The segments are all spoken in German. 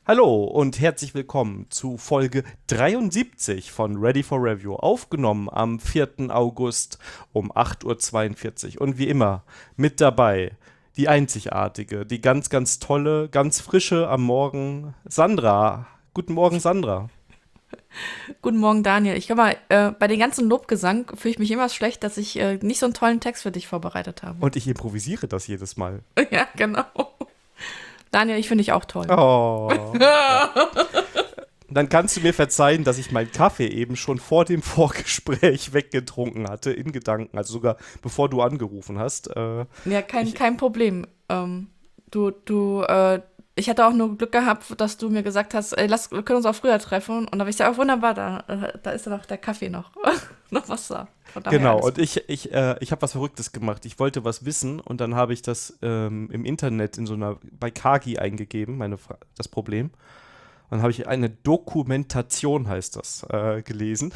Hallo und herzlich willkommen zu Folge 73 von Ready for Review, aufgenommen am 4. August um 8:42 Uhr. Und wie immer mit dabei die einzigartige, die ganz, ganz tolle, ganz frische am Morgen Sandra. Guten Morgen, Sandra. Guten Morgen, Daniel. Ich glaube mal, bei den ganzen Lobgesang fühle ich mich immer schlecht, dass ich nicht so einen tollen Text für dich vorbereitet habe. Und ich improvisiere das jedes Mal. Ja, genau. Daniel, ich finde dich auch toll. Oh. Ja. Dann kannst du mir verzeihen, dass ich meinen Kaffee eben schon vor dem Vorgespräch weggetrunken hatte, in Gedanken, also sogar bevor du angerufen hast. Ja, Ich, kein Problem. Ich hatte auch nur Glück gehabt, dass du mir gesagt hast, ey, wir können uns auch früher treffen. Und da habe ich gesagt, oh, wunderbar, da ist ja noch der Kaffee noch. Noch was da. Von daher genau, alles und gut. ich habe was Verrücktes gemacht. Ich wollte was wissen und dann habe ich das im Internet bei Kagi eingegeben, das Problem. Und dann habe ich eine Dokumentation, heißt das, gelesen.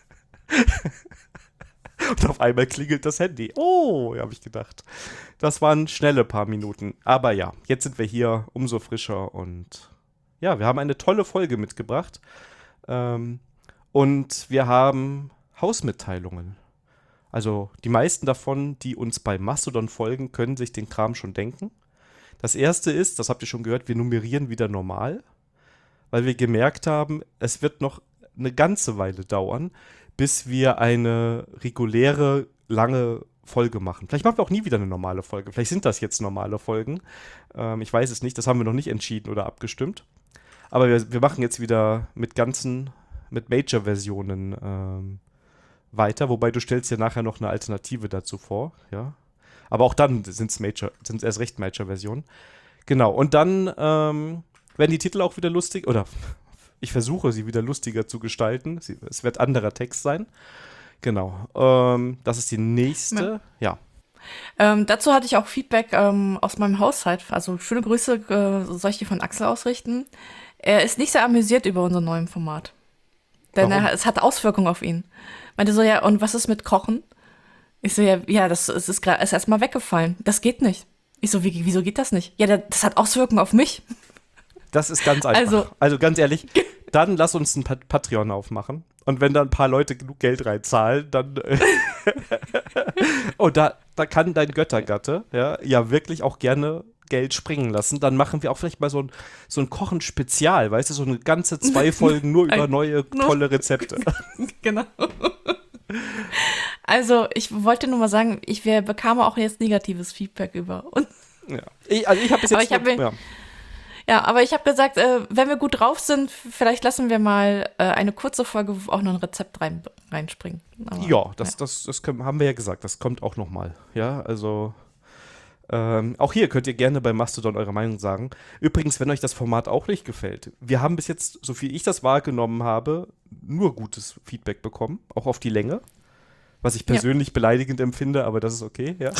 Und auf einmal klingelt das Handy. Oh, habe ich gedacht. Das waren schnelle paar Minuten. Aber ja, jetzt sind wir hier umso frischer und ja, wir haben eine tolle Folge mitgebracht. Ähm, und wir haben Hausmitteilungen. Also die meisten davon, die uns bei Mastodon folgen, können sich den Kram schon denken. Das erste ist, das habt ihr schon gehört, wir nummerieren wieder normal, weil wir gemerkt haben, es wird noch eine ganze Weile dauern, bis wir eine reguläre, lange Folge machen. Vielleicht machen wir auch nie wieder eine normale Folge. Vielleicht sind das jetzt normale Folgen. Ich weiß es nicht, das haben wir noch nicht entschieden oder abgestimmt. Aber wir machen jetzt wieder mit Major-Versionen weiter, wobei du stellst dir nachher noch eine Alternative dazu vor, ja. Aber auch dann sind es erst recht Major-Versionen. Genau, und dann werden die Titel auch wieder lustig, oder ich versuche sie wieder lustiger zu gestalten. Es wird anderer Text sein. Genau, das ist die nächste, ja. Dazu hatte ich auch Feedback aus meinem Haushalt. Also schöne Grüße soll ich die von Axel ausrichten. Er ist nicht sehr amüsiert über unser neues Format. Denn Warum? es hat Auswirkungen auf ihn. Meinte so, ja, und was ist mit Kochen? Ich so, ja, es ist gerade ist erstmal weggefallen. Das geht nicht. Ich so, wieso geht das nicht? Ja, das hat Auswirkungen auf mich. Das ist ganz Also, einfach. Also ganz ehrlich, dann lass uns ein Patreon aufmachen. Und wenn da ein paar Leute genug Geld reinzahlen, dann oh, da kann dein Göttergatte ja wirklich auch gerne Geld springen lassen. Dann machen wir auch vielleicht mal so ein Kochen-Spezial, weißt du, so eine ganze 2 Folgen nur über neue nur, tolle Rezepte. genau. Also, ich wollte nur mal sagen, bekam auch jetzt negatives Feedback über. Ja. Ich habe bis Aber jetzt ich habe ja. aber ich habe gesagt, wenn wir gut drauf sind, vielleicht lassen wir mal eine kurze Folge, wo auch noch ein Rezept reinspringen. Aber, Ja, haben wir ja gesagt, das kommt auch noch mal. Ja, also auch hier könnt ihr gerne bei Mastodon eure Meinung sagen. Übrigens, wenn euch das Format auch nicht gefällt, wir haben bis jetzt, so viel ich das wahrgenommen habe, nur gutes Feedback bekommen, auch auf die Länge, was ich Ja. persönlich beleidigend empfinde, aber das ist okay, ja.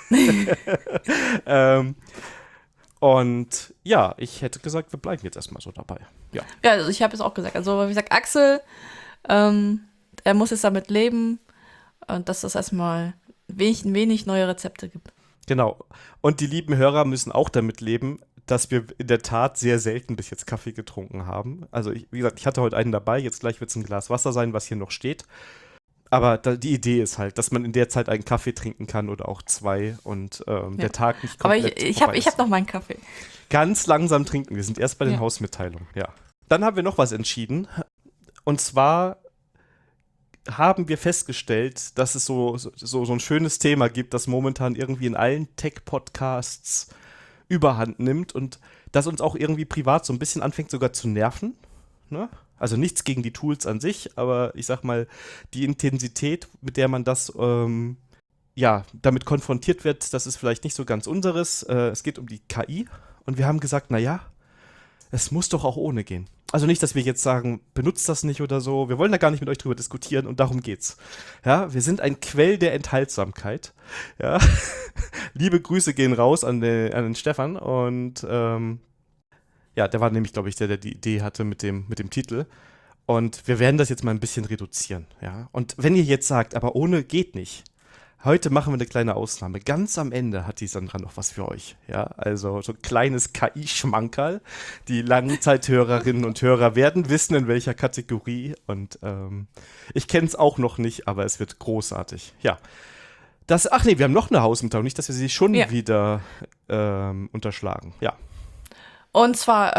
ähm, und ja, ich hätte gesagt, wir bleiben jetzt erstmal so dabei. Ja, Ja, also ich habe es auch gesagt. Also, wie gesagt, Axel, er muss jetzt damit leben, dass es erstmal wenig neue Rezepte gibt. genau. Und die lieben Hörer müssen auch damit leben, dass wir in der Tat sehr selten bis jetzt Kaffee getrunken haben. Also, wie gesagt, ich hatte heute einen dabei, jetzt gleich wird es ein Glas Wasser sein, was hier noch steht. Aber die Idee ist halt, dass man in der Zeit einen Kaffee trinken kann oder auch zwei und Ja. der Tag nicht Aber komplett ich vorbei habe ich ist. hab noch meinen Kaffee. Ganz langsam trinken. Wir sind erst bei den Ja. Hausmitteilungen, ja. Dann haben wir noch was entschieden. Und zwar haben wir festgestellt, dass es so ein schönes Thema gibt, das momentan irgendwie in allen Tech-Podcasts überhand nimmt und das uns auch irgendwie privat so ein bisschen anfängt sogar zu nerven. Ne? Also nichts gegen die Tools an sich, aber ich sag mal, die Intensität, mit der man ja, damit konfrontiert wird, das ist vielleicht nicht so ganz unseres. Es geht um die KI und wir haben gesagt, naja, es muss doch auch ohne gehen. Also nicht, dass wir jetzt sagen, benutzt das nicht oder so. Wir wollen da gar nicht mit euch drüber diskutieren und darum geht's. Ja, wir sind ein Quell der Enthaltsamkeit. Ja. Liebe Grüße gehen raus an den Stefan und ja, der war nämlich, glaube ich, der die Idee hatte mit dem Titel. Und wir werden das jetzt mal ein bisschen reduzieren, ja. Und wenn ihr jetzt sagt, aber ohne geht nicht, Heute machen wir eine kleine Ausnahme. Ganz am Ende hat die Sandra noch was für euch. Ja, also so ein kleines KI-Schmankerl. Die Langzeithörerinnen und Hörer werden wissen, in welcher Kategorie. Und ich kenne es auch noch nicht, aber es wird großartig. Ja. Ach nee, wir haben noch eine Hausmitteilung. Nicht, dass wir sie schon wieder unterschlagen. Ja. Und zwar,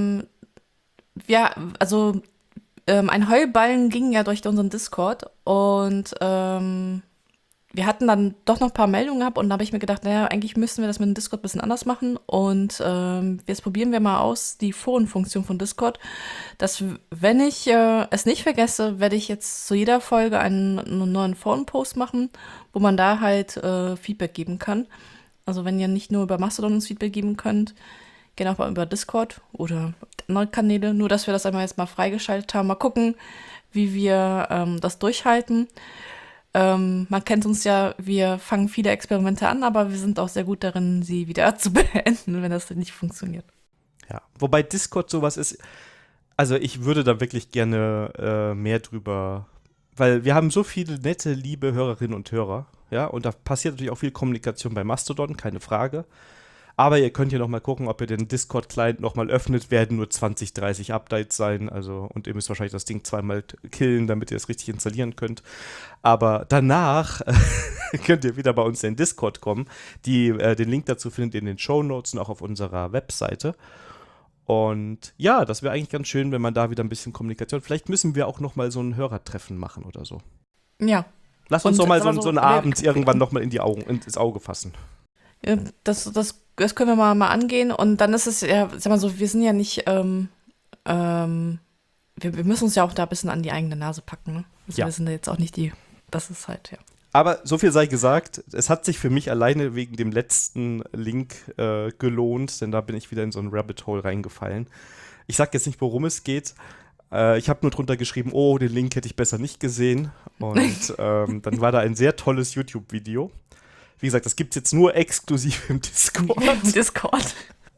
ein Heulballen ging ja durch unseren Discord und wir hatten dann doch noch ein paar Meldungen gehabt und da habe ich mir gedacht, naja, eigentlich müssten wir das mit dem Discord ein bisschen anders machen und jetzt probieren wir mal aus, die Forenfunktion von Discord, dass wenn ich es nicht vergesse, werde ich jetzt zu jeder Folge einen neuen Forenpost machen, wo man da halt Feedback geben kann. Also wenn ihr nicht nur über Mastodon uns Feedback geben könnt, gerne auch mal über Discord oder andere Kanäle, nur dass wir das einmal jetzt mal freigeschaltet haben. Mal gucken, wie wir das durchhalten. Man kennt uns ja, wir fangen viele Experimente an, aber wir sind auch sehr gut darin, sie wieder zu beenden, wenn das nicht funktioniert. Ja, wobei Discord sowas ist, also ich würde da wirklich gerne mehr drüber, weil wir haben so viele nette, liebe Hörerinnen und Hörer, ja, und da passiert natürlich auch viel Kommunikation bei Mastodon, keine Frage. Aber ihr könnt hier nochmal gucken, ob ihr den Discord-Client nochmal öffnet, werden nur 20, 30 Updates sein, also, und ihr müsst wahrscheinlich das Ding zweimal killen, damit ihr es richtig installieren könnt. Aber danach könnt ihr wieder bei uns in den Discord kommen. Den Link dazu findet ihr in den Shownotes und auch auf unserer Webseite. Und ja, das wäre eigentlich ganz schön, wenn man da wieder ein bisschen Kommunikation, vielleicht müssen wir auch nochmal so ein Hörertreffen machen oder so. Ja. Lass uns doch mal so einen Abend irgendwann nochmal ins Auge fassen. Das können wir mal angehen und dann ist es ja, sag mal so, wir sind ja nicht, wir müssen uns ja auch da ein bisschen an die eigene Nase packen, ne? Also wir sind ja jetzt auch nicht das ist halt, ja. Aber so viel sei gesagt, es hat sich für mich alleine wegen dem letzten Link gelohnt, denn da bin ich wieder in so ein Rabbit Hole reingefallen. Ich sag jetzt nicht, worum es geht. Ich habe nur drunter geschrieben, oh, den Link hätte ich besser nicht gesehen. Und dann war da ein sehr tolles YouTube-Video. Wie gesagt, das gibt es jetzt nur exklusiv im Discord. Im Discord.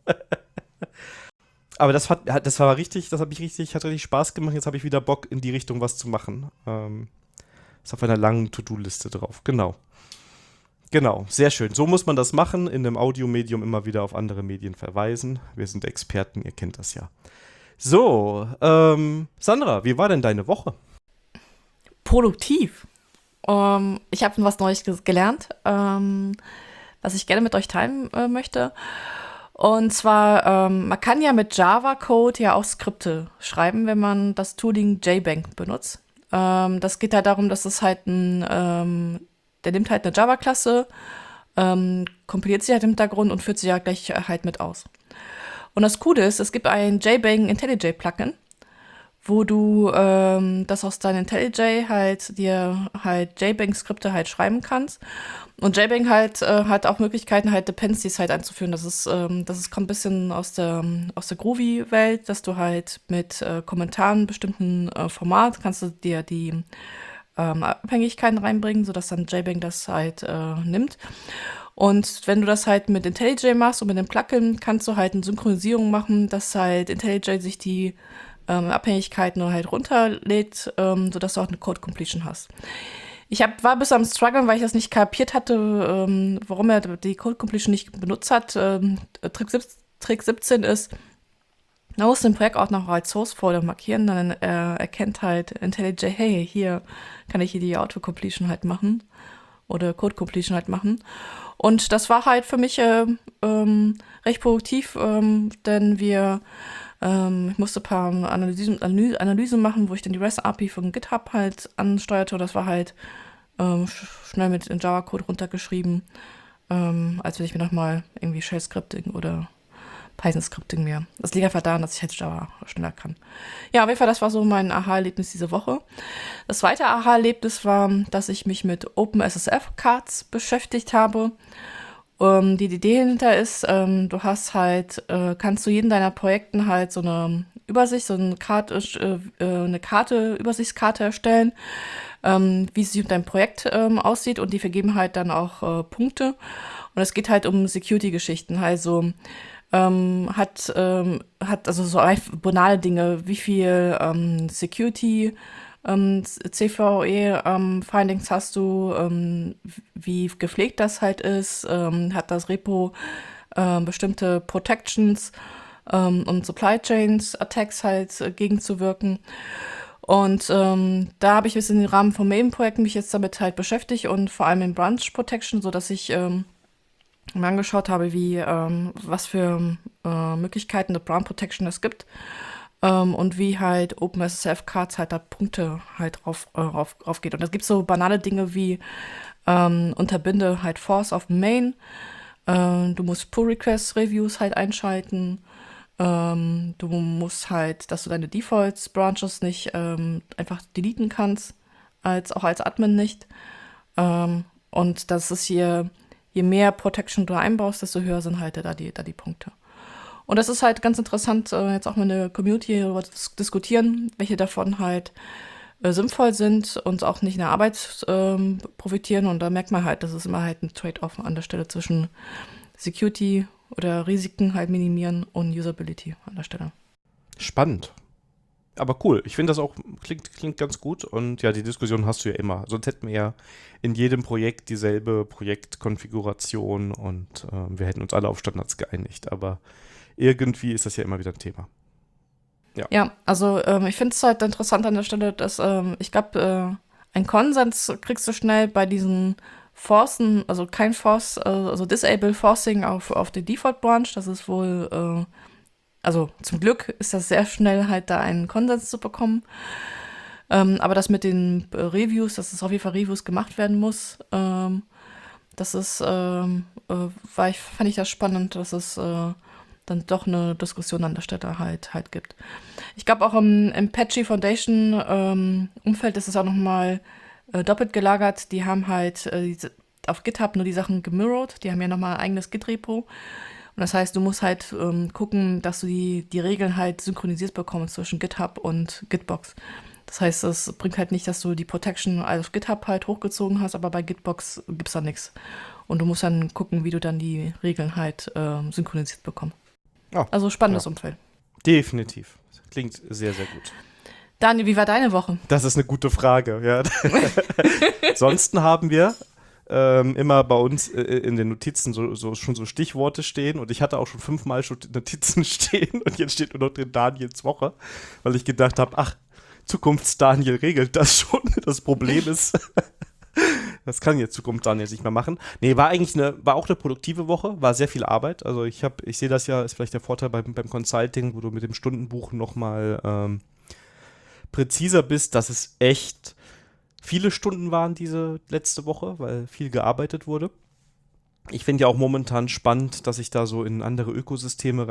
Aber hat richtig Spaß gemacht. Jetzt habe ich wieder Bock, in die Richtung was zu machen. Ist auf einer langen To-Do-Liste drauf. Genau, sehr schön. So muss man das machen, in einem Audiomedium immer wieder auf andere Medien verweisen. Wir sind Experten, ihr kennt das ja. So, Sandra, wie war denn deine Woche? Produktiv. Ich habe was Neues gelernt, was ich gerne mit euch teilen möchte. Und zwar, man kann ja mit Java-Code ja auch Skripte schreiben, wenn man das Tooling JBank benutzt. Das geht halt darum, dass es halt der nimmt halt eine Java-Klasse, kompiliert sie halt im Hintergrund und führt sie ja gleich halt mit aus. Und das Coole ist, es gibt ein JBank IntelliJ-Plugin, wo du das aus deinem IntelliJ halt dir halt JBank-Skripte halt schreiben kannst. Und JBank halt hat auch Möglichkeiten, halt Dependencies halt einzuführen. Das kommt ein bisschen aus der Groovy-Welt, dass du halt mit Kommentaren bestimmten Format kannst du dir die Abhängigkeiten reinbringen, sodass dann JBank das halt nimmt. Und wenn du das halt mit IntelliJ machst und mit dem Plugin, kannst du halt eine Synchronisierung machen, dass halt IntelliJ sich die Abhängigkeiten halt runterlädt, sodass du auch eine Code Completion hast. Ich war bis am Struggeln, weil ich das nicht kapiert hatte, warum er die Code Completion nicht benutzt hat. Trick 17 ist, man muss den Projektordner auch als Source Folder markieren, dann erkennt halt IntelliJ, hey, hier kann ich hier die Auto Completion halt machen oder Code Completion halt machen. Und das war halt für mich recht produktiv, denn ich musste ein paar Analysen machen, wo ich dann die REST-API von GitHub halt ansteuerte. Und das war halt schnell mit in Java-Code runtergeschrieben, als wenn ich mir nochmal irgendwie Shell-Scripting oder Python-Scripting mehr. Das liegt einfach daran, dass ich halt Java schneller kann. Ja, auf jeden Fall, das war so mein Aha-Erlebnis diese Woche. Das zweite Aha-Erlebnis war, dass ich mich mit OpenSSF-Cards beschäftigt habe. Die Idee dahinter ist, du hast halt, kannst du jedem deiner Projekten halt so eine Übersicht, eine Übersichtskarte erstellen, wie es sich mit deinem Projekt aussieht und die vergeben halt dann auch Punkte. Und es geht halt um Security-Geschichten, also hat also so banale Dinge, wie viel Security CVE-Findings hast du, wie gepflegt das halt ist, hat das Repo bestimmte Protections und Supply Chains Attacks halt gegenzuwirken. Und da habe ich ein bisschen im Rahmen von Maven-Projekten mich jetzt damit halt beschäftigt und vor allem in Branch Protection, sodass ich mir angeschaut habe, was für Möglichkeiten der Branch Protection es gibt und wie halt OpenSSF Cards halt da Punkte halt rauf geht. Und es gibt so banale Dinge wie unterbinde halt Force auf Main, du musst Pull-Request-Reviews halt einschalten, du musst halt, dass du deine Defaults-Branches nicht einfach deleten kannst, auch als Admin nicht. Und das ist hier, je mehr Protection du einbaust, desto höher sind halt da die Punkte. Und das ist halt ganz interessant, jetzt auch mit der Community darüber diskutieren, welche davon halt sinnvoll sind und auch nicht in der Arbeit profitieren. Und da merkt man halt, das ist immer halt ein Trade-off an der Stelle zwischen Security oder Risiken halt minimieren und Usability an der Stelle. Spannend. Aber cool. Ich finde das auch, klingt ganz gut. Und ja, die Diskussion hast du ja immer. Sonst hätten wir ja in jedem Projekt dieselbe Projektkonfiguration und wir hätten uns alle auf Standards geeinigt. Aber irgendwie ist das ja immer wieder ein Thema. Ja, also ich finde es halt interessant an der Stelle, dass ich glaube, einen Konsens kriegst du schnell bei diesen Forcen, also kein Force, also Disable Forcing auf die Default Branch. Das ist wohl, also zum Glück ist das sehr schnell halt da einen Konsens zu bekommen. Aber das mit den Reviews, dass es auf jeden Fall Reviews gemacht werden muss, das ist, fand ich das spannend, dass es dann doch eine Diskussion an der Stelle halt gibt. Ich glaube auch im Apache Foundation Umfeld ist es auch nochmal doppelt gelagert. Die haben halt auf GitHub nur die Sachen gemirrored. Die haben ja nochmal ein eigenes Git-Repo. Und das heißt, du musst halt gucken, dass du die Regeln halt synchronisiert bekommst zwischen GitHub und Gitbox. Das heißt, es bringt halt nicht, dass du die Protection auf GitHub halt hochgezogen hast, aber bei Gitbox gibt es da nichts. Und du musst dann gucken, wie du dann die Regeln halt synchronisiert bekommst. Oh, also spannendes Umfeld. Definitiv. Klingt sehr, sehr gut. Daniel, wie war deine Woche? Das ist eine gute Frage, ja. Ansonsten haben wir immer bei uns in den Notizen schon so Stichworte stehen und ich hatte auch schon 5-mal schon Notizen stehen und jetzt steht nur noch drin Daniels Woche, weil ich gedacht habe, ach, Zukunfts-Daniel regelt das schon. Das Problem ist, das kann jetzt Zukunfts-Daniel nicht mehr machen. Nee, war auch eine produktive Woche, war sehr viel Arbeit. Also ich sehe das ja, ist vielleicht der Vorteil beim Consulting, wo du mit dem Stundenbuch nochmal präziser bist, dass es echt viele Stunden waren diese letzte Woche, weil viel gearbeitet wurde. Ich finde ja auch momentan spannend, dass ich da so in andere Ökosysteme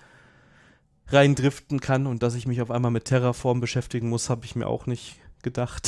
reindriften kann und dass ich mich auf einmal mit Terraform beschäftigen muss, habe ich mir auch nicht gedacht.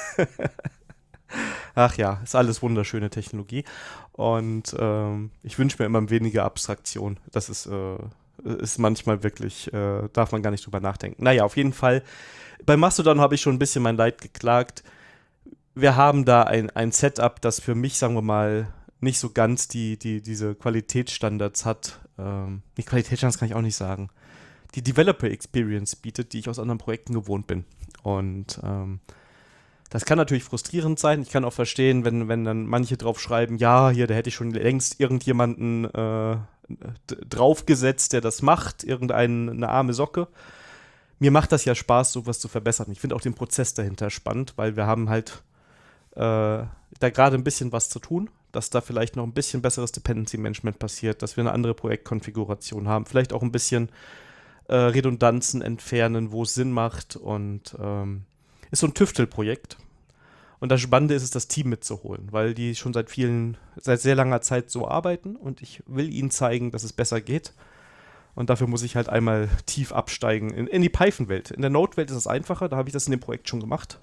Ach ja, ist alles wunderschöne Technologie und ich wünsche mir immer weniger Abstraktion. Das ist manchmal wirklich, darf man gar nicht drüber nachdenken. Naja, auf jeden Fall, bei Mastodon habe ich schon ein bisschen mein Leid geklagt. Wir haben da ein Setup, das für mich, sagen wir mal, nicht so ganz diese Qualitätsstandards hat. Die Qualitätsstandards kann ich auch nicht sagen. Die Developer Experience bietet, die ich aus anderen Projekten gewohnt bin. Und das kann natürlich frustrierend sein. Ich kann auch verstehen, wenn dann manche drauf schreiben, ja, hier, da hätte ich schon längst irgendjemanden draufgesetzt, der das macht, irgendeine arme Socke. Mir macht das ja Spaß, sowas zu verbessern. Ich finde auch den Prozess dahinter spannend, weil wir haben halt da gerade ein bisschen was zu tun, dass da vielleicht noch ein bisschen besseres Dependency Management passiert, dass wir eine andere Projektkonfiguration haben, vielleicht auch ein bisschen Redundanzen entfernen, wo es Sinn macht und ist so ein Tüftelprojekt. Und das Spannende ist es, das Team mitzuholen, weil die schon seit sehr langer Zeit so arbeiten und ich will ihnen zeigen, dass es besser geht. Und dafür muss ich halt einmal tief absteigen in die Python-Welt. In der Node-Welt ist es einfacher, da habe ich das in dem Projekt schon gemacht.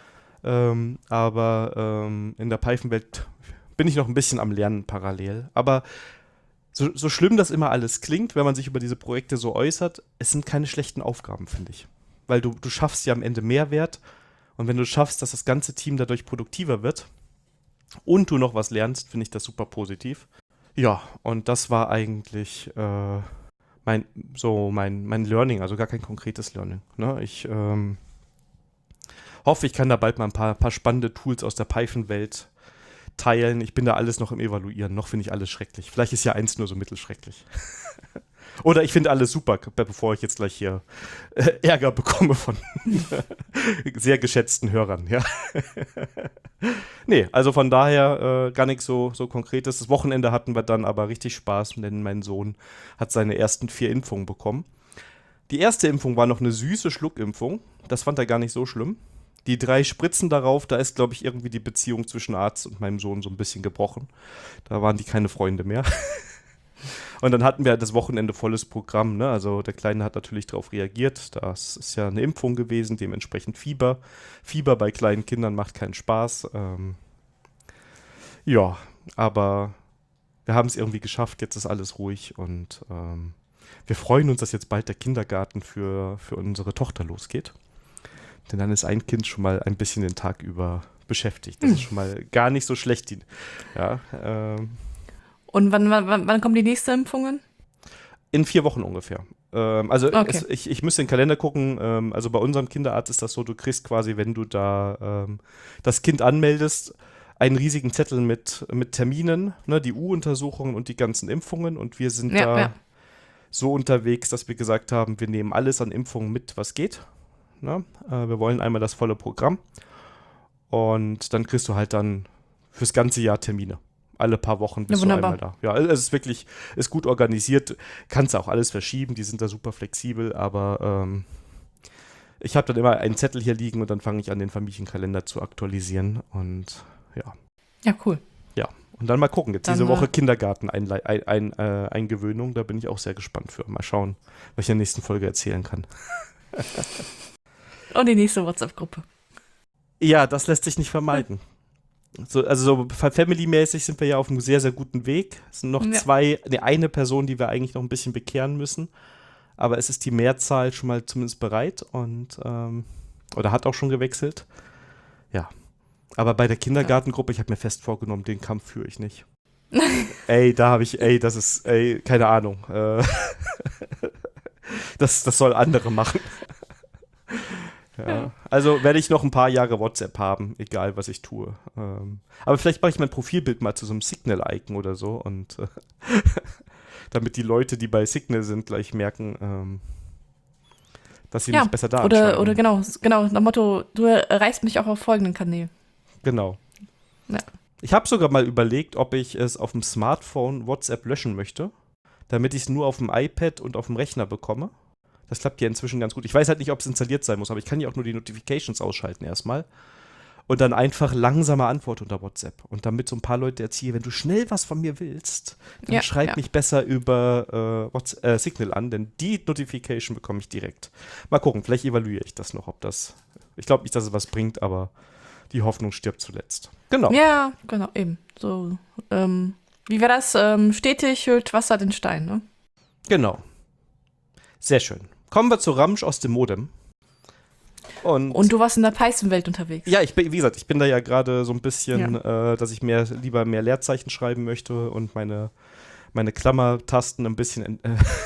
Aber in der Python-Welt bin ich noch ein bisschen am Lernen parallel. Aber so schlimm das immer alles klingt, wenn man sich über diese Projekte so äußert, es sind keine schlechten Aufgaben, finde ich. Weil du schaffst ja am Ende Mehrwert. Und wenn du schaffst, dass das ganze Team dadurch produktiver wird und du noch was lernst, finde ich das super positiv. Ja, und das war eigentlich mein Learning, also gar kein konkretes Learning. Ne? Ich hoffe, ich kann da bald mal ein paar spannende Tools aus der Python-Welt teilen. Ich bin da alles noch im Evaluieren. Noch finde ich alles schrecklich. Vielleicht ist ja eins nur so mittelschrecklich. Oder ich finde alles super, bevor ich jetzt gleich hier Ärger bekomme von sehr geschätzten Hörern. Ja. Nee, also von daher gar nichts so Konkretes. Das Wochenende hatten wir dann aber richtig Spaß, denn mein Sohn hat seine ersten 4 Impfungen bekommen. Die erste Impfung war noch eine süße Schluckimpfung. Das fand er gar nicht so schlimm. Die 3 Spritzen darauf, da ist, glaube ich, irgendwie die Beziehung zwischen Arzt und meinem Sohn so ein bisschen gebrochen. Da waren die keine Freunde mehr. Und dann hatten wir das Wochenende volles Programm, ne? Also der Kleine hat natürlich darauf reagiert. Das ist ja eine Impfung gewesen, dementsprechend Fieber. Fieber bei kleinen Kindern macht keinen Spaß. Ja, aber wir haben es irgendwie geschafft. Jetzt ist alles ruhig und wir freuen uns, dass jetzt bald der Kindergarten für unsere Tochter losgeht. Denn dann ist ein Kind schon mal ein bisschen den Tag über beschäftigt. Das ist schon mal gar nicht so schlecht. Ja, Und wann kommen die nächsten Impfungen? in 4 Wochen ungefähr. Also Okay. ich müsste in den Kalender gucken. Also bei unserem Kinderarzt ist das so, du kriegst quasi, wenn du da das Kind anmeldest, einen riesigen Zettel mit Terminen, ne, die U-Untersuchungen und die ganzen Impfungen. Und wir sind da so unterwegs, dass wir gesagt haben, wir nehmen alles an Impfungen mit, was geht. Ne? Wir wollen einmal das volle Programm. Und dann kriegst du halt dann fürs ganze Jahr Termine. Alle paar Wochen bist du einmal da. Ja, es ist wirklich, ist gut organisiert. Kannst auch alles verschieben, die sind da super flexibel, aber ich habe dann immer einen Zettel hier liegen und dann fange ich an, den Familienkalender zu aktualisieren und ja. Ja, cool. Ja, und dann mal gucken. Jetzt Dann, diese Woche Kindergarten-Eingewöhnung, da bin ich auch sehr gespannt für. Mal schauen, was ich in der nächsten Folge erzählen kann. Und die nächste WhatsApp-Gruppe. Ja, das lässt sich nicht vermeiden. So Family-mäßig sind wir ja auf einem sehr, sehr guten Weg. Es sind noch eine Person, die wir eigentlich noch ein bisschen bekehren müssen. Aber es ist die Mehrzahl schon mal zumindest bereit und oder hat auch schon gewechselt. Ja. Aber bei der Kindergartengruppe, ich habe mir fest vorgenommen, den Kampf führe ich nicht. Das ist, keine Ahnung. Das soll andere machen. Ja. Also werde ich noch ein paar Jahre WhatsApp haben, egal was ich tue. Aber vielleicht mache ich mein Profilbild mal zu so einem Signal-Icon oder so und damit die Leute, die bei Signal sind, gleich merken, dass sie mich besser da anschreiben. Oder genau, nach Motto, du erreichst mich auch auf folgenden Kanälen. Genau. Ja. Ich habe sogar mal überlegt, ob ich es auf dem Smartphone WhatsApp löschen möchte, damit ich es nur auf dem iPad und auf dem Rechner bekomme. Das klappt ja inzwischen ganz gut. Ich weiß halt nicht, ob es installiert sein muss, aber ich kann ja auch nur die Notifications ausschalten erstmal. Und dann einfach langsame Antwort unter WhatsApp. Und damit so ein paar Leute erzählen, wenn du schnell was von mir willst, dann schreib mich besser über Signal an, denn die Notification bekomme ich direkt. Mal gucken, vielleicht evaluiere ich das noch, ich glaube nicht, dass es was bringt, aber die Hoffnung stirbt zuletzt. Genau. Ja, genau, eben. So, wie wäre das? Stetig hüllt Wasser den Stein, ne? Genau. Sehr schön. Kommen wir zu Ramsch aus dem Modem. Und du warst in der Python-Welt unterwegs. Ja, wie gesagt, ich bin da ja gerade so ein bisschen, dass ich lieber mehr Leerzeichen schreiben möchte und meine Klammertasten ein bisschen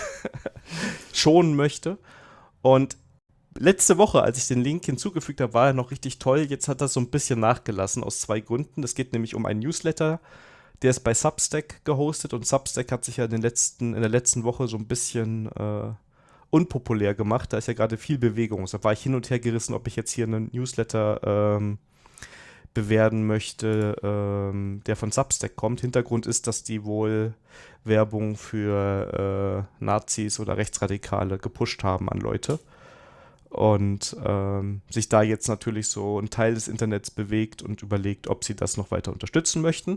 schonen möchte. Und letzte Woche, als ich den Link hinzugefügt habe, war er noch richtig toll. Jetzt hat das so ein bisschen nachgelassen aus 2 Gründen. Es geht nämlich um einen Newsletter, der ist bei Substack gehostet und Substack hat sich ja in der letzten Woche so ein bisschen unpopulär gemacht. Da ist ja gerade viel Bewegung. Da war ich hin und her gerissen, ob ich jetzt hier einen Newsletter bewerben möchte, der von Substack kommt. Hintergrund ist, dass die wohl Werbung für Nazis oder Rechtsradikale gepusht haben an Leute. Und sich da jetzt natürlich so ein Teil des Internets bewegt und überlegt, ob sie das noch weiter unterstützen möchten.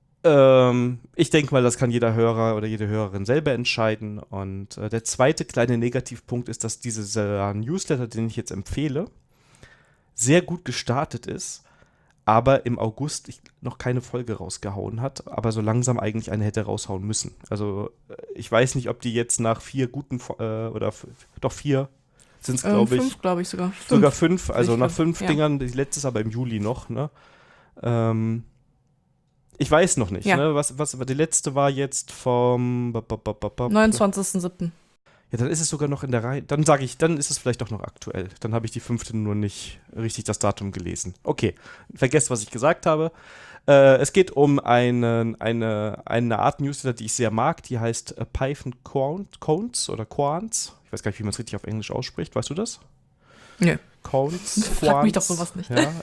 Ich denke mal, das kann jeder Hörer oder jede Hörerin selber entscheiden. Und der zweite kleine Negativpunkt ist, dass dieser Newsletter, den ich jetzt empfehle, sehr gut gestartet ist, aber im August noch keine Folge rausgehauen hat, aber so langsam eigentlich eine hätte raushauen müssen. Also ich weiß nicht, ob die jetzt nach 4 guten, doch 4 sind es, glaube ich. 5, glaube ich sogar. Sogar 5, also nach 5 Dingern, die letzte ist aber im Juli noch, ne? Ich weiß noch nicht, ne? Was die letzte war jetzt vom 29.07. Ja, dann ist es sogar noch in der Reihe. Dann sage ich, dann ist es vielleicht doch noch aktuell. Dann habe ich die 5. nur nicht richtig das Datum gelesen. Okay, vergesst, was ich gesagt habe. Es geht um eine Art Newsletter, die ich sehr mag. Die heißt Python Cones oder Quants. Ich weiß gar nicht, wie man es richtig auf Englisch ausspricht. Weißt du das? Nö. Cones, Frag mich doch sowas nicht. Ja,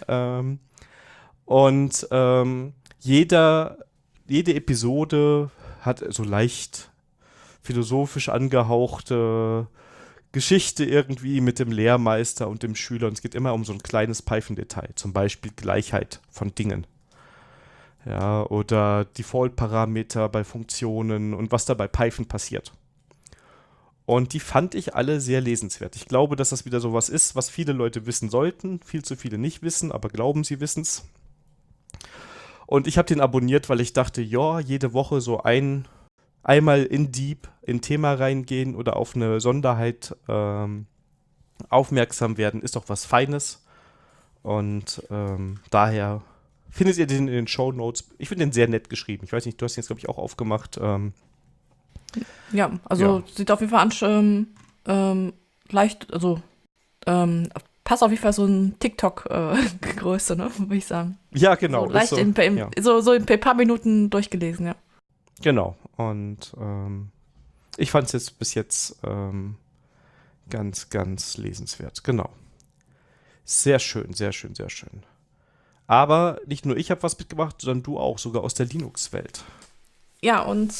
und jede Episode hat so leicht philosophisch angehauchte Geschichte irgendwie mit dem Lehrmeister und dem Schüler. Und es geht immer um so ein kleines Python-Detail. Zum Beispiel Gleichheit von Dingen. Ja, oder Default-Parameter bei Funktionen und was da bei Python passiert. Und die fand ich alle sehr lesenswert. Ich glaube, dass das wieder sowas ist, was viele Leute wissen sollten, viel zu viele nicht wissen, aber glauben, sie wissen es. Und ich habe den abonniert, weil ich dachte, ja, jede Woche so einmal in Deep in Thema reingehen oder auf eine Sonderheit aufmerksam werden, ist doch was Feines. Und daher findet ihr den in den Shownotes. Ich finde den sehr nett geschrieben. Ich weiß nicht, du hast den jetzt, glaube ich, auch aufgemacht. Ja, also sieht auf jeden Fall leicht, also passt auf jeden Fall so ein TikTok-Größe, ne, würde ich sagen. Ja, genau. So leicht so, in ein paar Minuten durchgelesen, ja. Genau. Und ich fand es jetzt bis jetzt ganz, ganz lesenswert. Genau. Sehr schön, sehr schön, sehr schön. Aber nicht nur ich habe was mitgebracht, sondern du auch, sogar aus der Linux-Welt. Ja, und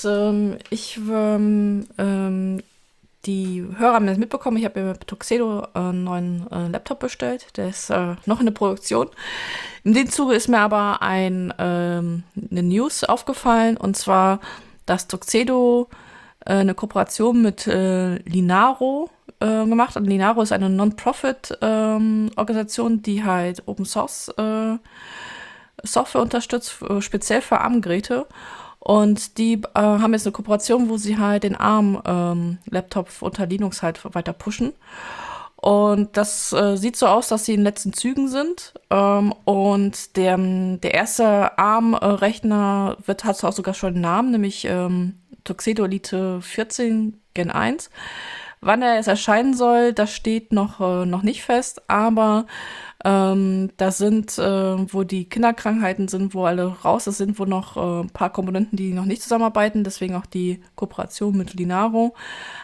die Hörer haben das mitbekommen. Ich habe mir mit Tuxedo einen neuen Laptop bestellt. Der ist noch in der Produktion. In dem Zuge ist mir aber eine News aufgefallen. Und zwar, dass Tuxedo eine Kooperation mit Linaro gemacht hat. Und Linaro ist eine Non-Profit-Organisation, die halt Open Source Software unterstützt, speziell für ARM-Geräte. Und die haben jetzt eine Kooperation, wo sie halt den ARM-Laptop unter Linux halt weiter pushen. Und das sieht so aus, dass sie in den letzten Zügen sind. Und der erste ARM-Rechner hat auch sogar schon einen Namen, nämlich Tuxedo Elite 14 Gen 1. Wann er jetzt erscheinen soll, das steht noch nicht fest, aber da sind, wo die Kinderkrankheiten sind, wo alle raus sind, wo noch ein paar Komponenten, die noch nicht zusammenarbeiten, deswegen auch die Kooperation mit Linaro.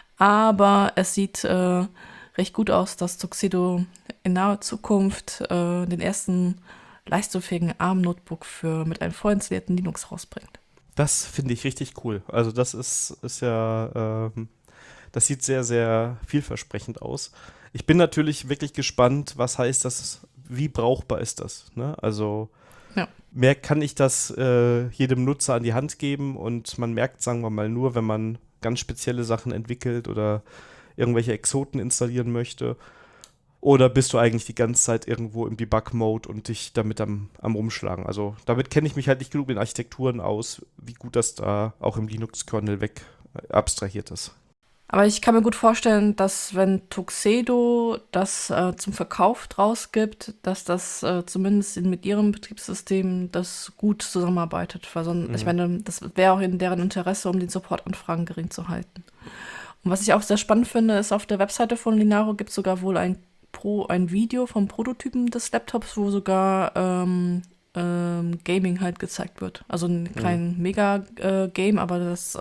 Aber es sieht recht gut aus, dass Tuxedo in naher Zukunft den ersten leistungsfähigen ARM-Notebook mit einem vorinstallierten Linux rausbringt. Das finde ich richtig cool. Also das ist ja, das sieht sehr, sehr vielversprechend aus. Ich bin natürlich wirklich gespannt, was heißt das, wie brauchbar ist das? Ne? Also mehr kann ich das jedem Nutzer an die Hand geben und man merkt, sagen wir mal, nur, wenn man ganz spezielle Sachen entwickelt oder irgendwelche Exoten installieren möchte. Oder bist du eigentlich die ganze Zeit irgendwo im Debug-Mode und dich damit am Rumschlagen? Also damit kenne ich mich halt nicht genug mit Architekturen aus, wie gut das da auch im Linux-Kernel weg abstrahiert ist. Aber ich kann mir gut vorstellen, dass wenn Tuxedo das zum Verkauf rausgibt, dass das zumindest mit ihrem Betriebssystem das gut zusammenarbeitet. Weil ich meine, das wäre auch in deren Interesse, um den Supportanfragen gering zu halten. Und was ich auch sehr spannend finde, ist, auf der Webseite von Linaro gibt es sogar wohl ein Video vom Prototypen des Laptops, wo sogar Gaming halt gezeigt wird. Also ein kleines Mega-Game, aber das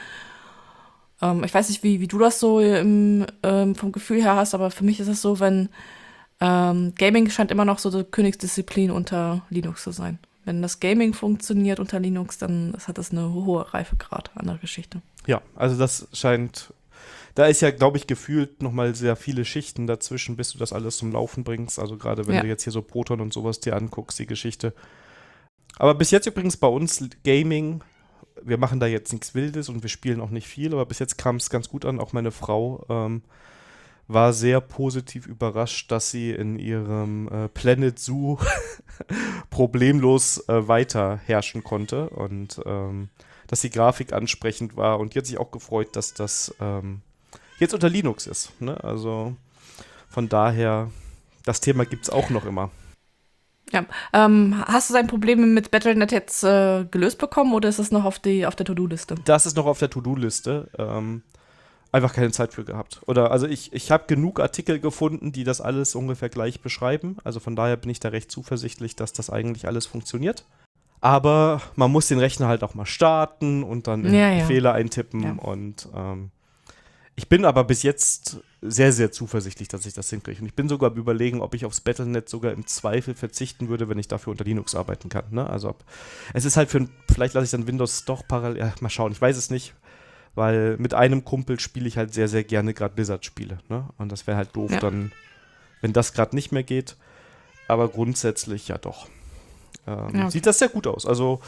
ich weiß nicht, wie du das so vom Gefühl her hast, aber für mich ist es so, wenn Gaming scheint immer noch so die Königsdisziplin unter Linux zu sein. Wenn das Gaming funktioniert unter Linux, dann hat das eine hohe Reifegrad an der Geschichte. Ja, also das scheint, da ist ja, glaube ich, gefühlt nochmal sehr viele Schichten dazwischen, bis du das alles zum Laufen bringst. Also gerade wenn du jetzt hier so Proton und sowas dir anguckst, die Geschichte. Aber bis jetzt übrigens bei uns Gaming, wir machen da jetzt nichts Wildes und wir spielen auch nicht viel, aber bis jetzt kam es ganz gut an. Auch meine Frau war sehr positiv überrascht, dass sie in ihrem Planet Zoo problemlos weiter herrschen konnte und dass die Grafik ansprechend war. Und die hat sich auch gefreut, dass das jetzt unter Linux ist. Ne? Also von daher, das Thema gibt es auch noch immer. Ja, hast du sein Problem mit Battle.net jetzt gelöst bekommen oder ist es noch auf der To-Do-Liste? Das ist noch auf der To-Do-Liste. einfach keine Zeit für gehabt. Oder also ich habe genug Artikel gefunden, die das alles ungefähr gleich beschreiben. Also von daher bin ich da recht zuversichtlich, dass das eigentlich alles funktioniert. Aber man muss den Rechner halt auch mal starten und dann Fehler eintippen. Ja. Und ich bin aber bis jetzt sehr, sehr zuversichtlich, dass ich das hinkriege. Und ich bin sogar am Überlegen, ob ich aufs Battle.net sogar im Zweifel verzichten würde, wenn ich dafür unter Linux arbeiten kann. Ne? Also es ist halt vielleicht lasse ich dann Windows doch parallel, ja, mal schauen, ich weiß es nicht. Weil mit einem Kumpel spiele ich halt sehr, sehr gerne gerade Blizzard-Spiele. Ne? Und das wäre halt doof dann, wenn das gerade nicht mehr geht. Aber grundsätzlich ja doch. Okay. Sieht das sehr gut aus. Also,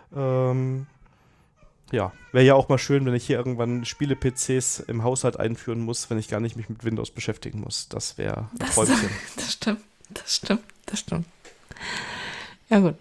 ja, wäre ja auch mal schön, wenn ich hier irgendwann Spiele-PCs im Haushalt einführen muss, wenn ich gar nicht mich mit Windows beschäftigen muss. Das wäre ein Träumchen. Das stimmt. Ja, gut.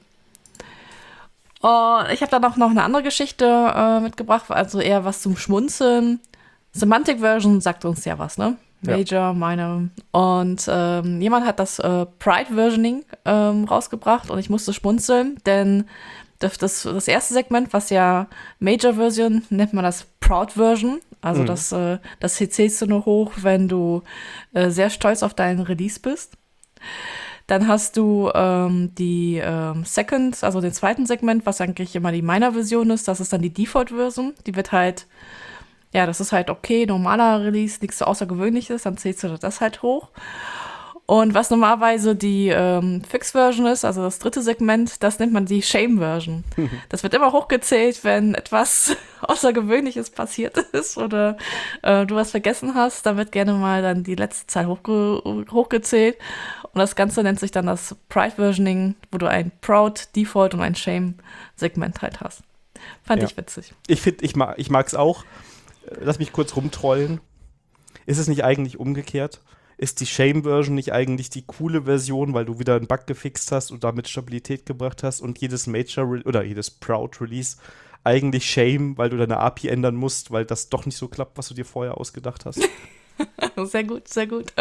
Und ich habe dann auch noch eine andere Geschichte mitgebracht, also eher was zum Schmunzeln. Semantic Version sagt uns ja was, ne? Major, Minor. Und jemand hat das Pride Versioning rausgebracht und ich musste schmunzeln, denn das erste Segment, was ja Major Version, nennt man das Proud Version. Also das zählst du nur hoch, wenn du sehr stolz auf deinen Release bist. Dann hast du die Second, also den zweiten Segment, was eigentlich immer die Minor-Version ist. Das ist dann die Default-Version. Die wird halt, ja, das ist halt okay, normaler Release, nichts so Außergewöhnliches. Dann zählst du das halt hoch. Und was normalerweise die Fix-Version ist, also das dritte Segment, das nennt man die Shame-Version. Das wird immer hochgezählt, wenn etwas Außergewöhnliches passiert ist oder du was vergessen hast. Dann wird gerne mal dann die letzte Zahl hochgezählt. Und das Ganze nennt sich dann das Pride-Versioning, wo du ein Proud, Default und ein Shame-Segment halt hast. Fand ich witzig. Ich mag es auch. Lass mich kurz rumtrollen. Ist es nicht eigentlich umgekehrt? Ist die Shame-Version nicht eigentlich die coole Version, weil du wieder einen Bug gefixt hast und damit Stabilität gebracht hast und jedes oder jedes Proud-Release eigentlich Shame, weil du deine API ändern musst, weil das doch nicht so klappt, was du dir vorher ausgedacht hast? Sehr gut, sehr gut.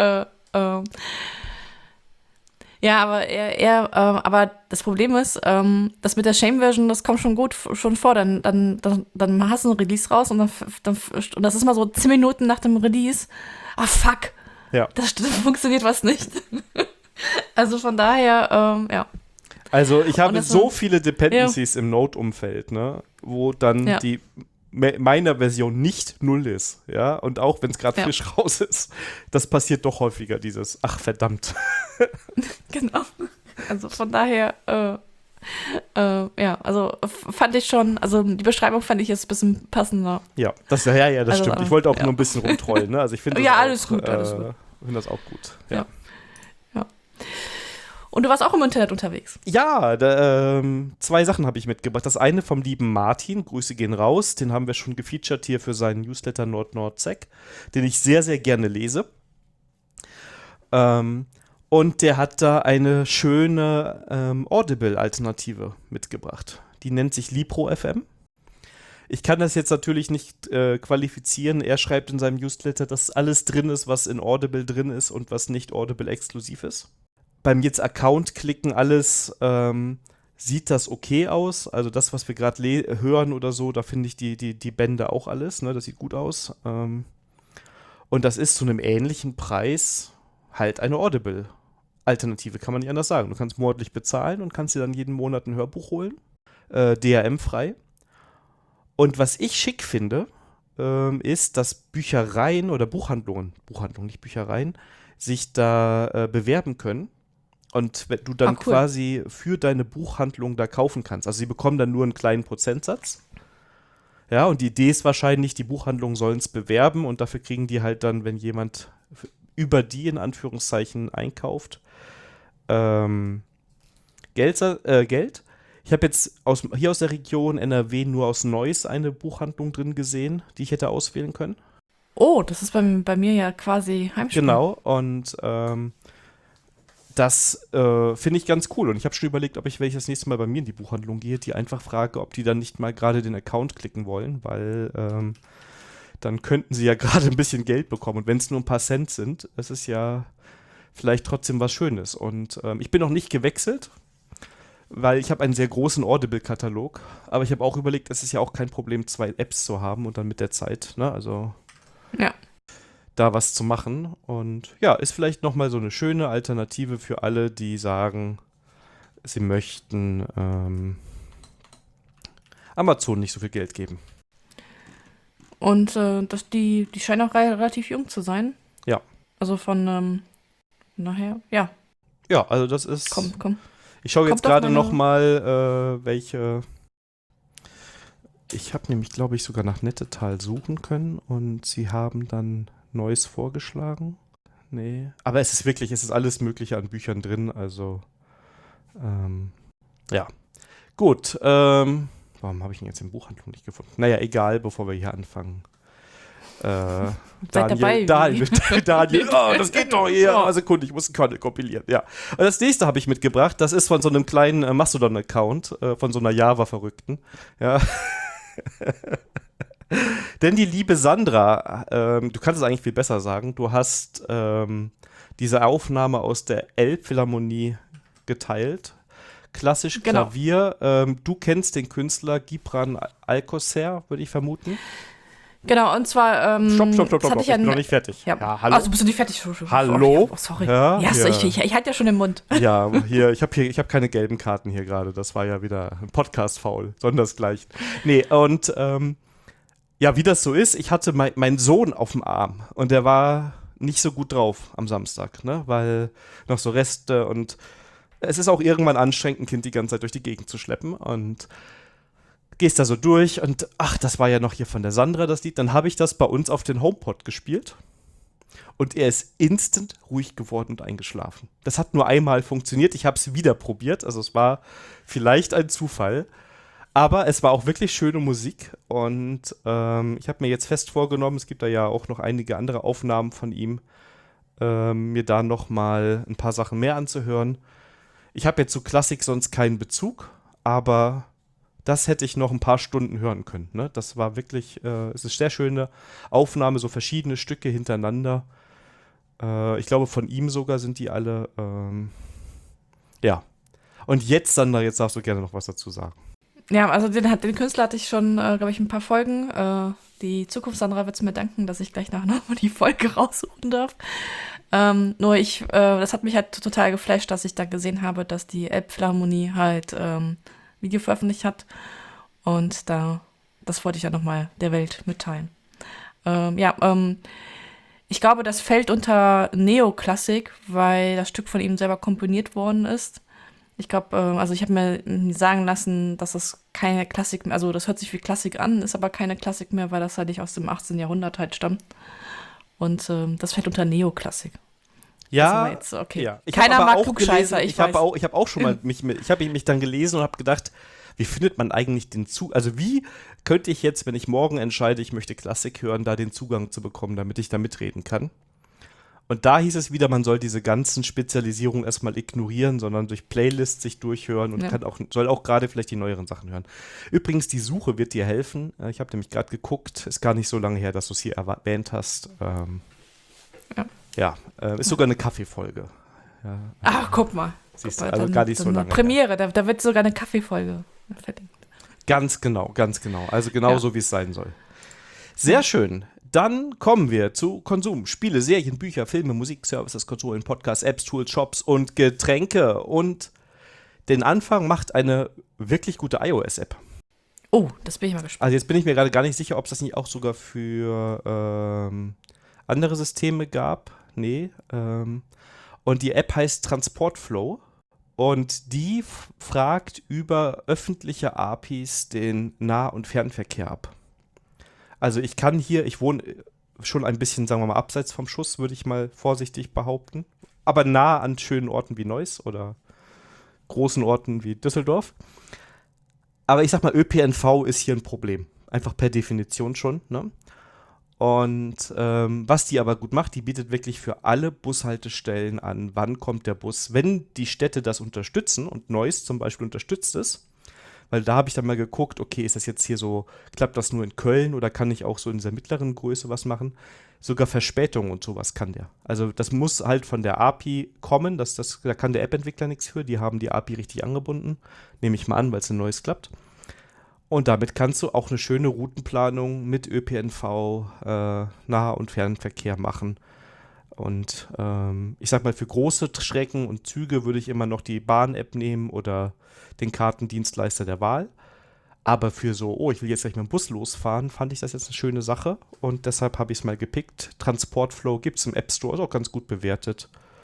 Ja, aber das Problem ist, das mit der Shame-Version, das kommt schon vor. Dann hast du ein Release raus und und das ist mal so 10 Minuten nach dem Release. Ah, fuck. Ja. Das funktioniert was nicht. Also von daher, ja. Also ich habe so viele Dependencies im Node-Umfeld, ne, wo dann die meiner Version nicht 0 ist, ja, und auch wenn es gerade frisch raus ist, das passiert doch häufiger, dieses, ach verdammt. Genau. Also von daher, ja, also fand ich schon, also die Beschreibung fand ich jetzt ein bisschen passender. Ja, das stimmt. Ich wollte auch nur ein bisschen rumtrollen, ne, also ich finde alles gut. finde das auch gut, ja. Und du warst auch im Internet unterwegs. Ja, 2 Sachen habe ich mitgebracht. Das eine vom lieben Martin, Grüße gehen raus, den haben wir schon gefeatured hier für seinen Newsletter NordNordSec, den ich sehr, sehr gerne lese. Und der hat da eine schöne Audible-Alternative mitgebracht. Die nennt sich LiproFM. Ich kann das jetzt natürlich nicht qualifizieren. Er schreibt in seinem Newsletter, dass alles drin ist, was in Audible drin ist und was nicht Audible-exklusiv ist. Beim jetzt Account klicken alles sieht das okay aus. Also das, was wir gerade hören oder so, da finde ich die Bände auch alles. Ne? Das sieht gut aus. Und das ist zu einem ähnlichen Preis halt eine Audible-Alternative, kann man nicht anders sagen. Du kannst monatlich bezahlen und kannst dir dann jeden Monat ein Hörbuch holen. DRM-frei. Und was ich schick finde, ist, dass Büchereien oder Buchhandlungen, nicht Büchereien, sich da bewerben können. Und wenn du dann quasi für deine Buchhandlung da kaufen kannst. Also sie bekommen dann nur einen kleinen Prozentsatz. Ja, und die Idee ist wahrscheinlich, die Buchhandlungen sollen es bewerben und dafür kriegen die halt dann, wenn jemand über die in Anführungszeichen einkauft, Geld. Ich habe jetzt hier aus der Region NRW nur aus Neuss eine Buchhandlung drin gesehen, die ich hätte auswählen können. Oh, das ist bei mir ja quasi Heimspiel. Genau, und das finde ich ganz cool. Und ich habe schon überlegt, ob ich, wenn ich das nächste Mal bei mir in die Buchhandlung gehe, die einfach frage, ob die dann nicht mal gerade den Account klicken wollen, weil dann könnten sie ja gerade ein bisschen Geld bekommen. Und wenn es nur ein paar Cent sind, es ist ja vielleicht trotzdem was Schönes. Und ich bin noch nicht gewechselt, weil ich habe einen sehr großen Audible-Katalog. Aber ich habe auch überlegt, es ist ja auch kein Problem, 2 Apps zu haben und dann mit der Zeit, ne, also Ja. da was zu machen. Und ja, ist vielleicht nochmal so eine schöne Alternative für alle, die sagen, sie möchten Amazon nicht so viel Geld geben. Und die scheinen auch relativ jung zu sein. Ja. Also nachher, ja. Ja, also das ist. Komm. Ich schaue jetzt Kommt auf gerade meine- nochmal, welche. Ich habe nämlich, glaube ich, sogar nach Nettetal suchen können und sie haben dann Neues vorgeschlagen. Nee. Aber es ist alles Mögliche an Büchern drin, also. Ja. Gut. Warum habe ich ihn jetzt in Buchhandlung nicht gefunden? Naja, egal, bevor wir hier anfangen. Seid dabei, Daniel, oh, das geht doch hier. Oh. Sekunde, ich muss einen Kernel kompilieren. Ja. Und das nächste habe ich mitgebracht. Das ist von so einem kleinen Mastodon-Account, von so einer Java-Verrückten. Ja. Denn die liebe Sandra, du kannst es eigentlich viel besser sagen, du hast diese Aufnahme aus der Elbphilharmonie geteilt. Klassisch Genau. Klavier. Du kennst den Künstler Gibran Alcocer, würde ich vermuten. Genau, und zwar, Stopp, das hatte ich bin noch nicht fertig. Ja, hallo. Also bist du nicht fertig? Hallo? Oh, sorry. Ja, so, ja. ich hatte ja schon den Mund. Ja, ich habe keine gelben Karten hier gerade. Das war ja wieder ein Podcast-Foul, sondersgleichen. Nee, und ja, wie das so ist, ich hatte meinen Sohn auf dem Arm und der war nicht so gut drauf am Samstag, ne? Weil noch so Reste und es ist auch irgendwann anstrengend, ein Kind die ganze Zeit durch die Gegend zu schleppen und gehst da so durch und ach, das war ja noch hier von der Sandra das Lied. Dann habe ich das bei uns auf den HomePod gespielt und er ist instant ruhig geworden und eingeschlafen. Das hat nur einmal funktioniert. Ich habe es wieder probiert, also es war vielleicht ein Zufall, aber es war auch wirklich schöne Musik und ich habe mir jetzt fest vorgenommen, es gibt da ja auch noch einige andere Aufnahmen von ihm, mir da noch mal ein paar Sachen mehr anzuhören. Ich habe jetzt zu Klassik sonst keinen Bezug, aber das hätte ich noch ein paar Stunden hören können. Ne? Das war wirklich, es ist eine sehr schöne Aufnahme, so verschiedene Stücke hintereinander. Ich glaube, von ihm sogar sind die alle, ja. Und jetzt, Sandra, jetzt darfst du gerne noch was dazu sagen. Ja, also den Künstler hatte ich schon, glaube ich, ein paar Folgen. Die Zukunft Sandra wird es mir danken, dass ich gleich nachher nochmal die Folge raussuchen darf. Nur das hat mich halt total geflasht, dass ich da gesehen habe, dass die Elbphilharmonie halt Video veröffentlicht hat. Und das wollte ich ja nochmal der Welt mitteilen. Ich glaube, das fällt unter Neoklassik, weil das Stück von ihm selber komponiert worden ist. Ich glaube, also ich habe mir sagen lassen, dass das keine Klassik mehr, also das hört sich wie Klassik an, ist aber keine Klassik mehr, weil das halt nicht aus dem 18. Jahrhundert halt stammt. Und das fällt unter Neoklassik. Ja, jetzt, okay. Ja. Keiner mag Klugscheißer, ich habe auch schon mal mich dann gelesen und habe gedacht, wie findet man eigentlich den Zugang? Also wie könnte ich jetzt, wenn ich morgen entscheide, ich möchte Klassik hören, da den Zugang zu bekommen, damit ich da mitreden kann? Und da hieß es wieder, man soll diese ganzen Spezialisierungen erstmal ignorieren, sondern durch Playlists sich durchhören und soll auch gerade vielleicht die neueren Sachen hören. Übrigens, die Suche wird dir helfen. Ich habe nämlich gerade geguckt, ist gar nicht so lange her, dass du es hier erwähnt hast. Ist sogar eine Kaffeefolge. Ja, ach, guck mal. Siehst du, also gar nicht so lange. Premiere, da wird sogar eine Kaffeefolge verlinkt. Ganz genau. Also so, wie es sein soll. Sehr schön. Dann kommen wir zu Konsum. Spiele, Serien, Bücher, Filme, Musik, Services, Konsolen, Podcasts, Apps, Tools, Shops und Getränke. Und den Anfang macht eine wirklich gute iOS-App. Oh, das bin ich mal gespannt. Also jetzt bin ich mir gerade gar nicht sicher, ob es das nicht auch sogar für andere Systeme gab. Nee. Und die App heißt Transportflow. Und die fragt über öffentliche APIs den Nah- und Fernverkehr ab. Also ich wohne schon ein bisschen, sagen wir mal, abseits vom Schuss, würde ich mal vorsichtig behaupten. Aber nah an schönen Orten wie Neuss oder großen Orten wie Düsseldorf. Aber ich sag mal, ÖPNV ist hier ein Problem. Einfach per Definition schon, ne? Und was die aber gut macht, die bietet wirklich für alle Bushaltestellen an, wann kommt der Bus. Wenn die Städte das unterstützen und Neuss zum Beispiel unterstützt es, weil da habe ich dann mal geguckt, okay, ist das jetzt hier so, klappt das nur in Köln oder kann ich auch so in dieser mittleren Größe was machen? Sogar Verspätungen und sowas kann der. Also das muss halt von der API kommen, da kann der App-Entwickler nichts für, die haben die API richtig angebunden, nehme ich mal an, weil es in Neuss klappt. Und damit kannst du auch eine schöne Routenplanung mit ÖPNV, Nah- und Fernverkehr machen. Und ich sag mal, für große Strecken und Züge würde ich immer noch die Bahn-App nehmen oder den Kartendienstleister der Wahl. Aber für so, oh, ich will jetzt gleich mit dem Bus losfahren, fand ich das jetzt eine schöne Sache. Und deshalb habe ich es mal gepickt. Transportflow gibt es im App Store, ist auch ganz gut bewertet.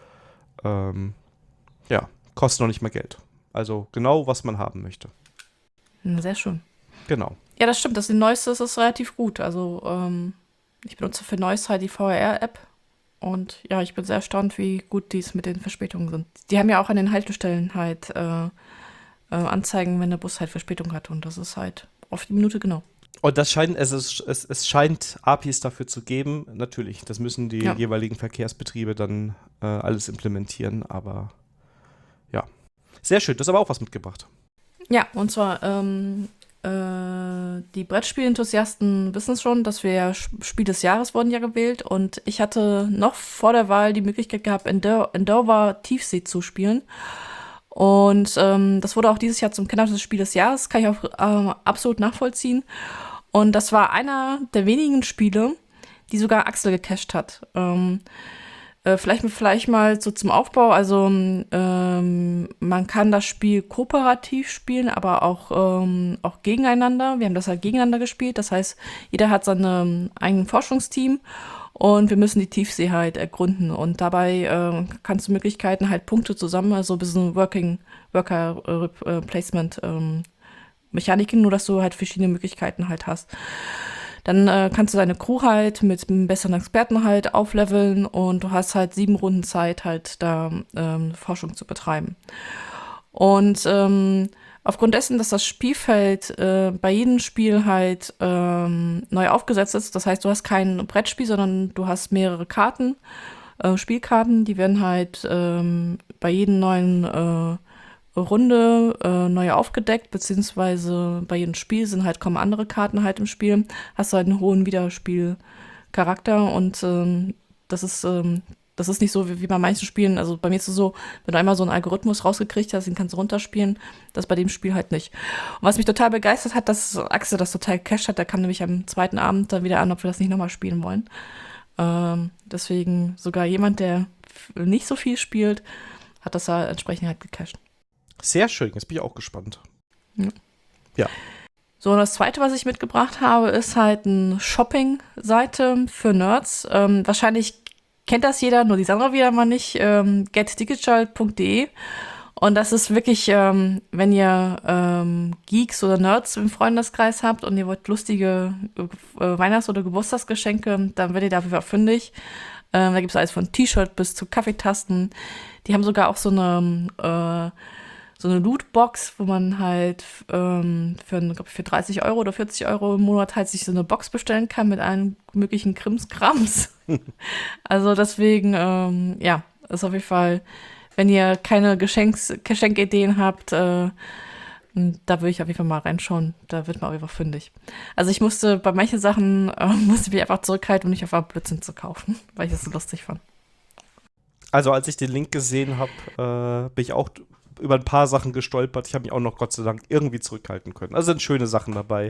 Ja, kostet noch nicht mal Geld. Also genau, was man haben möchte. Sehr schön. Genau. Ja, das stimmt. Das Neueste ist relativ gut. Also ich benutze für Neues halt die VR-App. Und ja, ich bin sehr erstaunt, wie gut die es mit den Verspätungen sind. Die haben ja auch an den Haltestellen halt Anzeigen, wenn der Bus halt Verspätung hat. Und das ist halt auf die Minute genau. Und das scheint, es scheint APIs dafür zu geben. Natürlich, das müssen die jeweiligen Verkehrsbetriebe dann alles implementieren. Aber ja, sehr schön. Das ist aber auch was mitgebracht. Ja, und zwar die Brettspielenthusiasten wissen es schon, dass wir ja Spiel des Jahres wurden ja gewählt. Und ich hatte noch vor der Wahl die Möglichkeit gehabt, Endover Tiefsee zu spielen. Und das wurde auch dieses Jahr zum Kenner des Spiel des Jahres, kann ich auch absolut nachvollziehen. Und das war einer der wenigen Spiele, die sogar Axel gecached hat. Vielleicht mal so zum Aufbau. Also man kann das Spiel kooperativ spielen, aber auch gegeneinander. Wir haben das halt gegeneinander gespielt. Das heißt, jeder hat sein eigenes Forschungsteam. Und wir müssen die Tiefsee halt ergründen. Und dabei kannst du Möglichkeiten halt Punkte zusammen, also ein bisschen Worker Placement Mechaniken, nur dass du halt verschiedene Möglichkeiten halt hast. Dann kannst du deine Crew halt mit einem besseren Experten halt aufleveln und du hast halt 7 Runden Zeit halt da Forschung zu betreiben. Und aufgrund dessen, dass das Spielfeld bei jedem Spiel halt neu aufgesetzt ist, das heißt, du hast kein Brettspiel, sondern du hast mehrere Karten, Spielkarten, die werden halt bei jedem neuen Runde neu aufgedeckt, beziehungsweise bei jedem Spiel kommen andere Karten halt im Spiel, hast du halt einen hohen Wiederspielcharakter und das ist nicht so wie bei manchen Spielen, also bei mir ist es so, wenn du einmal so einen Algorithmus rausgekriegt hast, den kannst du runterspielen, das bei dem Spiel halt nicht. Und was mich total begeistert hat, dass Axel das total gecached hat, der kam nämlich am zweiten Abend dann wieder an, ob wir das nicht nochmal spielen wollen. Deswegen sogar jemand, der nicht so viel spielt, hat das da entsprechend halt gecached. Sehr schön, jetzt bin ich auch gespannt. Ja. So, und das Zweite, was ich mitgebracht habe, ist halt eine Shopping-Seite für Nerds. Wahrscheinlich kennt das jeder, nur die Sandra wieder mal nicht. getdigital.de. Und das ist wirklich, wenn ihr Geeks oder Nerds im Freundeskreis habt und ihr wollt lustige Weihnachts- oder Geburtstagsgeschenke, dann werdet ihr dafür fündig. Da gibt es alles von T-Shirt bis zu Kaffeetasten. Die haben sogar auch so eine Lootbox, wo man halt für 30 Euro oder 40 Euro im Monat halt sich so eine Box bestellen kann mit allen möglichen Krimskrams. Also deswegen, ist auf jeden Fall, wenn ihr keine Geschenkideen habt, da würde ich auf jeden Fall mal reinschauen. Da wird man auf jeden Fall fündig. Also ich musste bei manchen Sachen, musste ich mich einfach zurückhalten, um nicht auf Blödsinn zu kaufen, weil ich das so lustig fand. Also als ich den Link gesehen habe, bin ich auch über ein paar Sachen gestolpert. Ich habe mich auch noch Gott sei Dank irgendwie zurückhalten können. Also sind schöne Sachen dabei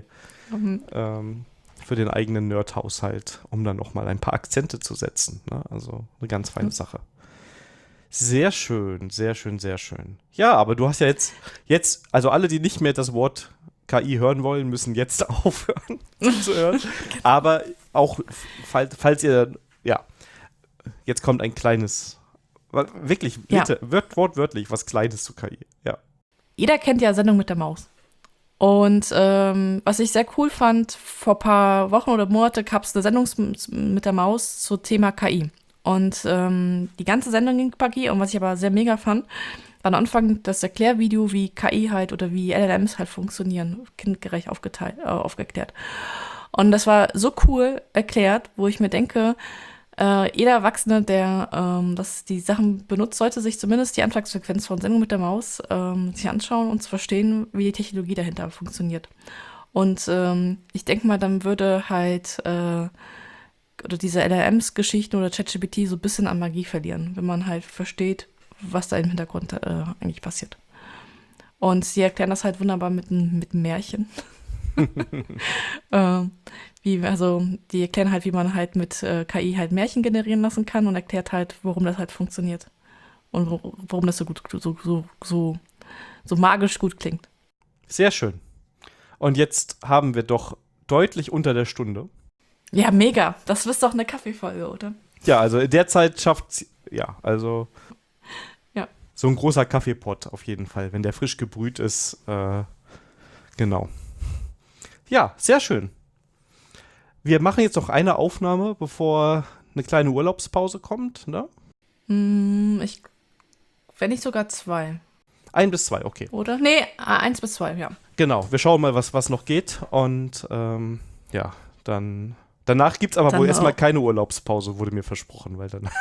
für den eigenen Nerd-Haushalt, um dann noch mal ein paar Akzente zu setzen. Ne? Also eine ganz feine Sache. Sehr schön, sehr schön, sehr schön. Ja, aber du hast ja jetzt, also alle, die nicht mehr das Wort KI hören wollen, müssen jetzt aufhören zu hören. Aber auch, falls ihr, jetzt kommt ein kleines, wirklich, wortwörtlich, was Kleines zu KI, ja. Jeder kennt ja Sendung mit der Maus. Und was ich sehr cool fand, vor ein paar Wochen oder Monate gab es eine Sendung mit der Maus zum Thema KI. Und die ganze Sendung ging über KI. Und was ich aber sehr mega fand, war am Anfang das Erklärvideo, wie KI halt oder wie LLMs halt funktionieren, kindgerecht aufgeklärt. Und das war so cool erklärt, wo ich mir denke, jeder Erwachsene, der die Sachen benutzt, sollte sich zumindest die Anfangssequenz von Sendung mit der Maus sich anschauen und zu verstehen, wie die Technologie dahinter funktioniert. Und ich denke mal, dann würde halt oder diese LLMs-Geschichten oder ChatGPT so ein bisschen an Magie verlieren, wenn man halt versteht, was da im Hintergrund eigentlich passiert. Und sie erklären das halt wunderbar mit einem Märchen. Also die erklären halt, wie man halt mit KI halt Märchen generieren lassen kann und erklärt halt, warum das halt funktioniert. Und warum das so gut, so magisch gut klingt. Sehr schön. Und jetzt haben wir doch deutlich unter der Stunde. Ja, mega. Das ist doch eine Kaffeefolge, oder? Ja, also in der Zeit schafft ja, also Ja. so ein großer Kaffeepott auf jeden Fall, wenn der frisch gebrüht ist. Genau. Ja, sehr schön. Wir machen jetzt noch eine Aufnahme, bevor eine kleine Urlaubspause kommt, ne? Wenn nicht sogar 2. 1 bis 2, okay. Oder? Nee, 1 bis 2, ja. Genau, wir schauen mal, was noch geht. Und ja, dann. Danach gibt es aber Dann wohl erstmal keine Urlaubspause, wurde mir versprochen, weil dann.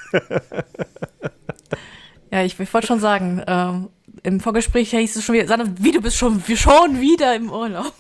Ja, ich wollte schon sagen, im Vorgespräch hieß es schon wieder, Sanne, wie, du bist schon wieder im Urlaub.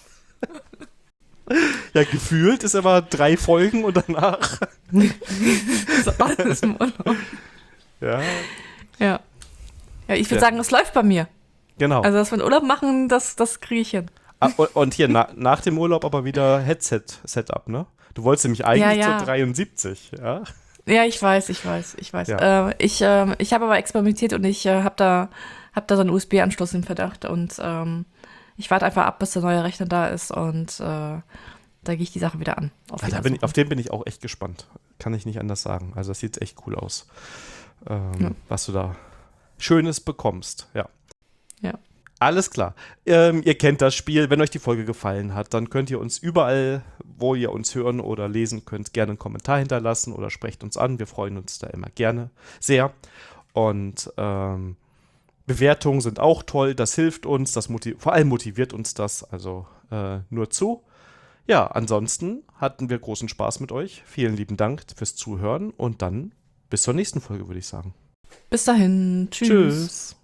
Ja, gefühlt ist aber 3 Folgen und danach. So, alles im Urlaub. Ja, Ja. Ja, ich würde Ja. sagen, es läuft bei mir. genau. Also, dass wir einen Urlaub machen, das kriege ich hin. Und hier nach dem Urlaub aber wieder Headset-Setup, ne? Du wolltest nämlich eigentlich Ja. zur 73, ja? Ja, ich weiß. Ja. Ich habe aber experimentiert und ich habe da so einen USB-Anschluss im Verdacht und ich warte einfach ab, bis der neue Rechner da ist und da gehe ich die Sache wieder an. Auf den bin ich auch echt gespannt. Kann ich nicht anders sagen. Also das sieht echt cool aus, was du da Schönes bekommst. Ja. Ja. Alles klar. Ihr kennt das Spiel. Wenn euch die Folge gefallen hat, dann könnt ihr uns überall, wo ihr uns hören oder lesen könnt, gerne einen Kommentar hinterlassen oder sprecht uns an. Wir freuen uns da immer gerne sehr. Und Bewertungen sind auch toll. Das hilft uns. Vor allem motiviert uns das. Also nur zu. Ja, ansonsten hatten wir großen Spaß mit euch. Vielen lieben Dank fürs Zuhören und dann bis zur nächsten Folge, würde ich sagen. Bis dahin. Tschüss. Tschüss.